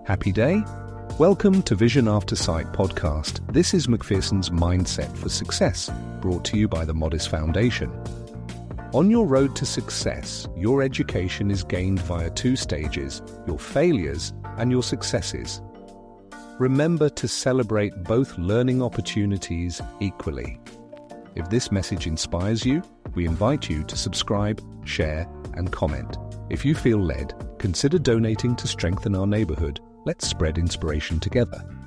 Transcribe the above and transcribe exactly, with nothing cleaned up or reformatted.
Happy day? Welcome to Vision After Sight podcast. This is Macpherson's Mindset for Success, brought to you by the Modis Foundation. On your road to success, your education is gained via two stages, your failures and your successes. Remember to celebrate both learning opportunities equally. If this message inspires you, we invite you to subscribe, share, and comment. If you feel led, consider donating to strengthen our neighborhood. Let's spread inspiration together.